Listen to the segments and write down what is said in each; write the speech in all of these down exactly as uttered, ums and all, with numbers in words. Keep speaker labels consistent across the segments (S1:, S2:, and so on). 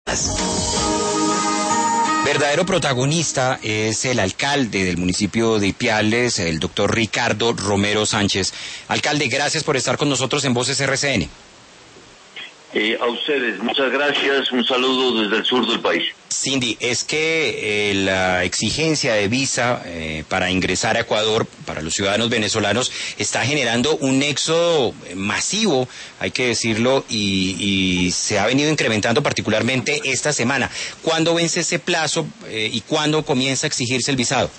S1: Verdadero protagonista es el alcalde del municipio de Ipiales, el doctor Ricardo Romero Sánchez. Alcalde, gracias por estar con nosotros en Voces R C N.
S2: Eh, a ustedes, muchas gracias, un saludo desde el sur del país.
S1: Cindy, es que eh, la exigencia de visa eh, para ingresar a Ecuador para los ciudadanos venezolanos está generando un éxodo masivo, hay que decirlo, y, y se ha venido incrementando particularmente esta semana. ¿Cuándo vence ese plazo eh, y cuándo comienza a exigirse el visado?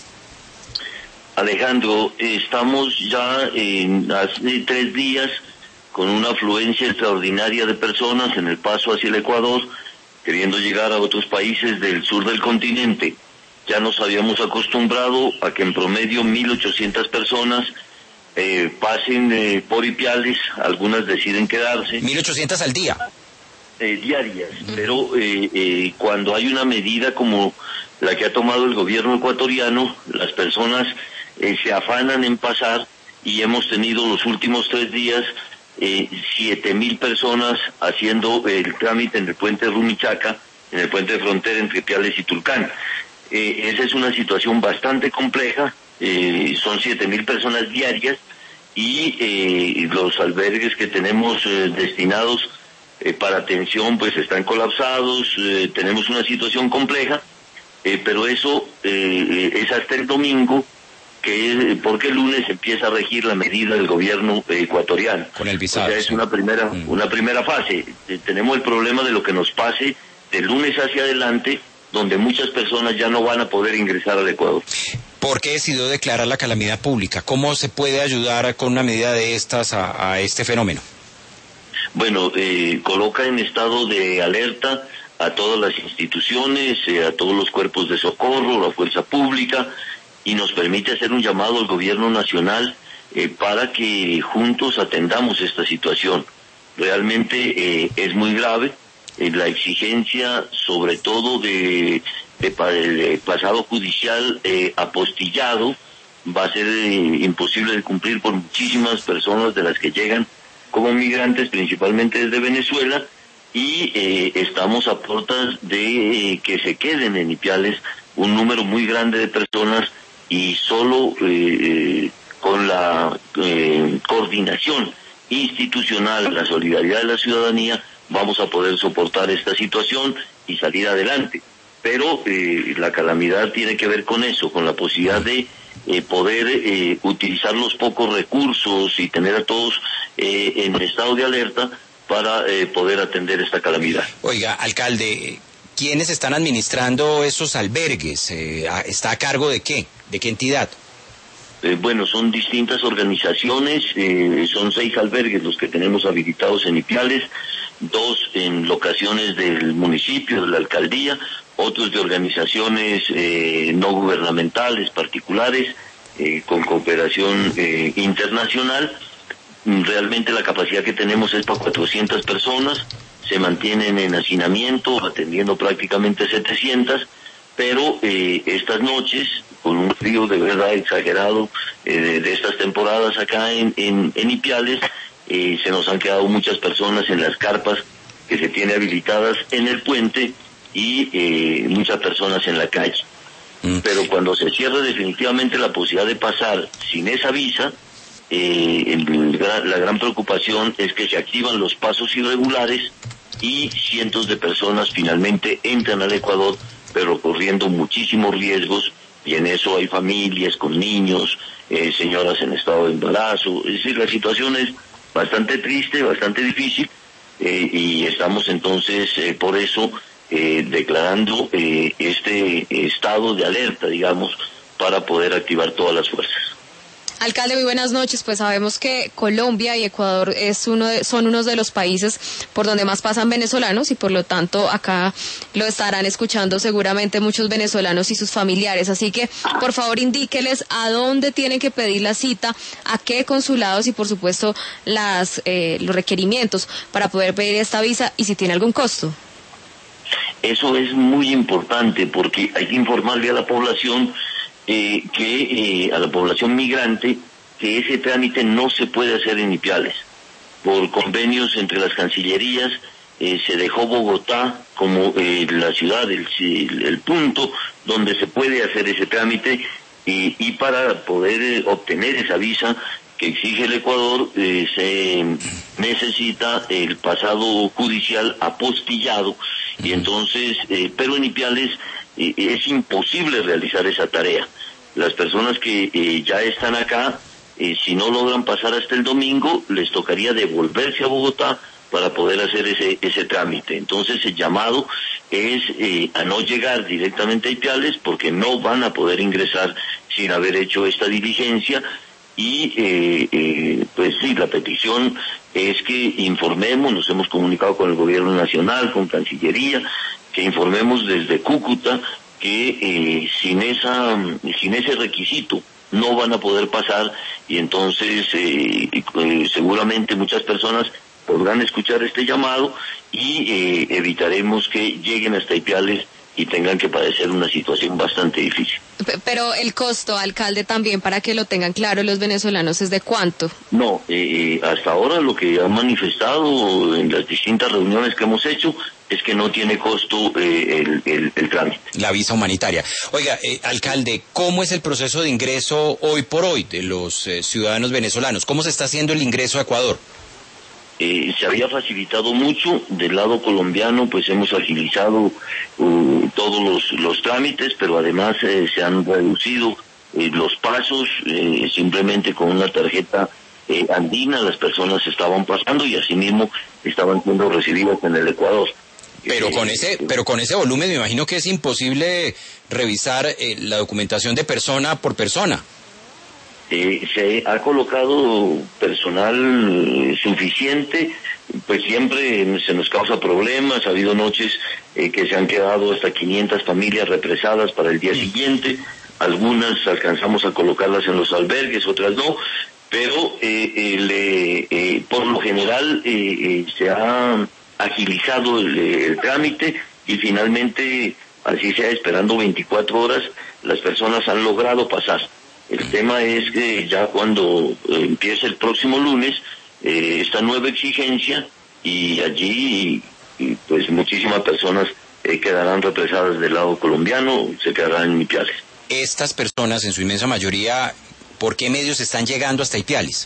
S2: Alejandro, estamos ya en hace tres días con una afluencia extraordinaria de personas en el paso hacia el Ecuador, queriendo llegar a otros países del sur del continente. Ya nos habíamos acostumbrado a que en promedio mil ochocientas personas eh, pasen eh, por Ipiales, algunas deciden quedarse.
S1: mil ochocientas al día.
S2: Eh, diarias, uh-huh. Pero eh, eh, cuando hay una medida como la que ha tomado el gobierno ecuatoriano, las personas eh, se afanan en pasar y hemos tenido los últimos tres días Eh, siete mil personas haciendo el trámite en el puente Rumichaca, en el puente de frontera entre Ipiales y Tulcán. Eh, esa es una situación bastante compleja, eh, son siete mil personas diarias y eh, los albergues que tenemos eh, destinados eh, para atención pues están colapsados, eh, tenemos una situación compleja, eh, pero eso eh, es hasta el domingo, que es porque el lunes empieza a regir la medida del gobierno ecuatoriano.
S1: Con el visado.
S2: O sea, es
S1: sí.
S2: una primera
S1: mm.
S2: una primera fase. Eh, tenemos el problema de lo que nos pase del lunes hacia adelante, donde muchas personas ya no van a poder ingresar al Ecuador.
S1: ¿Por qué decidió declarar la calamidad pública? ¿Cómo se puede ayudar con una medida de estas a, a este fenómeno?
S2: Bueno, eh, coloca en estado de alerta a todas las instituciones, eh, a todos los cuerpos de socorro, la fuerza pública, y nos permite hacer un llamado al gobierno nacional eh, para que juntos atendamos esta situación. Realmente eh, es muy grave, eh, la exigencia sobre todo de, de, de pasado judicial eh, apostillado va a ser eh, imposible de cumplir por muchísimas personas de las que llegan como migrantes, principalmente desde Venezuela, y eh, estamos a puertas de eh, que se queden en Ipiales un número muy grande de personas, y solo eh, con la eh, coordinación institucional, la solidaridad de la ciudadanía, vamos a poder soportar esta situación y salir adelante. Pero eh, la calamidad tiene que ver con eso, con la posibilidad de eh, poder eh, utilizar los pocos recursos y tener a todos eh, en estado de alerta para eh, poder atender esta calamidad.
S1: Oiga, alcalde, ¿quiénes están administrando esos albergues? Eh, ¿Está a cargo de qué? ¿De qué entidad?
S2: Eh, bueno, son distintas organizaciones, eh, son seis albergues los que tenemos habilitados en Ipiales, dos en locaciones del municipio, de la alcaldía, otros de organizaciones eh, no gubernamentales, particulares, eh, con cooperación eh, internacional. Realmente la capacidad que tenemos es para cuatrocientas personas, se mantienen en hacinamiento, atendiendo prácticamente setecientas, pero eh, estas noches, con un frío de verdad exagerado eh, de, de estas temporadas acá en, en, en Ipiales, eh, se nos han quedado muchas personas en las carpas que se tienen habilitadas en el puente y eh, muchas personas en la calle. Mm. Pero cuando se cierre definitivamente la posibilidad de pasar sin esa visa, eh, el, la gran preocupación es que se activan los pasos irregulares y cientos de personas finalmente entran al Ecuador, pero corriendo muchísimos riesgos, y en eso hay familias con niños, eh, señoras en estado de embarazo. Es decir, la situación es bastante triste, bastante difícil, eh, y estamos entonces eh, por eso eh, declarando eh, este estado de alerta, digamos, para poder activar todas las fuerzas.
S3: Alcalde, muy buenas noches. Pues sabemos que Colombia y Ecuador es uno de, son unos de los países por donde más pasan venezolanos y por lo tanto acá lo estarán escuchando seguramente muchos venezolanos y sus familiares. Así que por favor indíqueles a dónde tienen que pedir la cita, a qué consulados y por supuesto las eh, los requerimientos para poder pedir esta visa y si tiene algún costo.
S2: Eso es muy importante porque hay que informarle a la población Eh, que eh, a la población migrante que ese trámite no se puede hacer en Ipiales por convenios entre las cancillerías eh, se dejó Bogotá como eh, la ciudad, el, el punto donde se puede hacer ese trámite, y, y para poder eh, obtener esa visa que exige el Ecuador, eh, se necesita el pasado judicial apostillado, y entonces, eh, pero en Ipiales eh, es imposible realizar esa tarea. Las personas que eh, ya están acá, eh, si no logran pasar hasta el domingo, les tocaría devolverse a Bogotá para poder hacer ese ese trámite. Entonces el llamado es eh, a no llegar directamente a Ipiales, porque no van a poder ingresar sin haber hecho esta diligencia. Y eh, eh, pues sí, la petición es que informemos, nos hemos comunicado con el gobierno nacional, con Cancillería, que informemos desde Cúcuta que eh, sin esa sin ese requisito no van a poder pasar, y entonces eh, eh, seguramente muchas personas podrán escuchar este llamado, y eh, evitaremos que lleguen hasta Ipiales y tengan que padecer una situación bastante difícil.
S3: Pero el costo, alcalde, también para que lo tengan claro los venezolanos, ¿es de cuánto?
S2: No, eh, hasta ahora lo que han manifestado en las distintas reuniones que hemos hecho es que no tiene costo eh, el, el, el trámite.
S1: La visa humanitaria. Oiga, eh, alcalde, ¿cómo es el proceso de ingreso hoy por hoy de los eh, ciudadanos venezolanos? ¿Cómo se está haciendo el ingreso a Ecuador?
S2: Eh, se había facilitado mucho. Del lado colombiano pues hemos agilizado uh, todos los, los trámites, pero además eh, se han reducido eh, los pasos, eh, simplemente con una tarjeta eh, andina las personas estaban pasando, y asimismo estaban siendo recibidas en el Ecuador.
S1: Pero
S2: eh,
S1: con ese pero con ese volumen me imagino que es imposible revisar eh, la documentación de persona por persona.
S2: Eh, se ha colocado personal eh, suficiente, pues siempre se nos causa problemas. Ha habido noches eh, que se han quedado hasta quinientas familias represadas para el día siguiente. Algunas alcanzamos a colocarlas en los albergues, otras no, pero eh, el, eh, eh, por lo general eh, eh, se ha agilizado el, el trámite, y finalmente, así sea esperando veinticuatro horas, las personas han logrado pasar. El tema es que ya cuando eh, empiece el próximo lunes eh, esta nueva exigencia, y allí y, pues muchísimas personas eh, quedarán represadas del lado colombiano, se quedarán en Ipiales.
S1: Estas personas, en su inmensa mayoría, ¿por qué medios están llegando hasta Ipiales?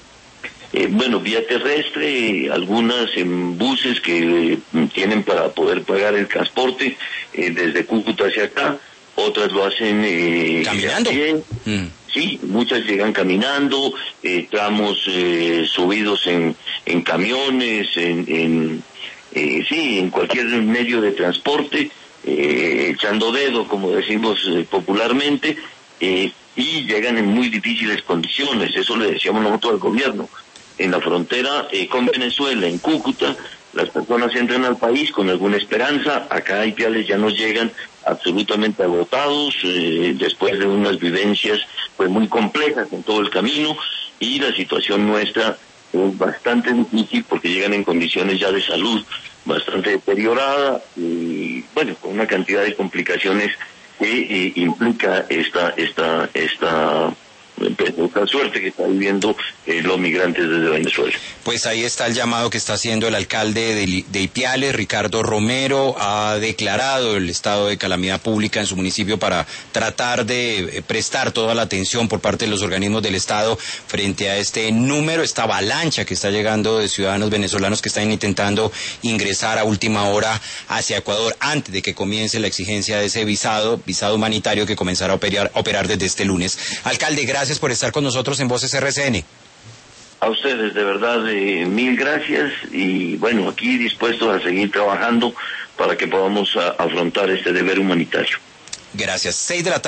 S2: Eh, bueno, vía terrestre, algunas en buses que eh, tienen para poder pagar el transporte eh, desde Cúcuta hacia acá. Otras lo hacen eh,
S1: caminando.
S2: Mm. Sí, muchas llegan caminando, eh, tramos eh, subidos en, en camiones, en, en eh, sí, en cualquier medio de transporte, eh, echando dedo, como decimos eh, popularmente, eh, y llegan en muy difíciles condiciones. Eso le decíamos nosotros al gobierno. En la frontera eh, con Venezuela, en Cúcuta, las personas entran al país con alguna esperanza. Acá a Ipiales ya nos llegan absolutamente agotados, eh, después de unas vivencias pues muy complejas en todo el camino, y la situación nuestra es bastante difícil porque llegan en condiciones ya de salud bastante deteriorada, y bueno, con una cantidad de complicaciones que eh, implica esta esta esta esta suerte que está viviendo eh, los migrantes desde Venezuela.
S1: Pues ahí está el llamado que está haciendo el alcalde de, de Ipiales, Ricardo Romero. Ha declarado el estado de calamidad pública en su municipio para tratar de prestar toda la atención por parte de los organismos del estado frente a este número, esta avalancha que está llegando de ciudadanos venezolanos que están intentando ingresar a última hora hacia Ecuador antes de que comience la exigencia de ese visado, visado humanitario que comenzará a operar, a operar desde este lunes. Alcalde, gracias por estar con nosotros en Voces R C N.
S2: A ustedes, de verdad, eh, mil gracias, y bueno, aquí dispuestos a seguir trabajando para que podamos a, afrontar este deber humanitario.
S1: Gracias. Seis de la tarde.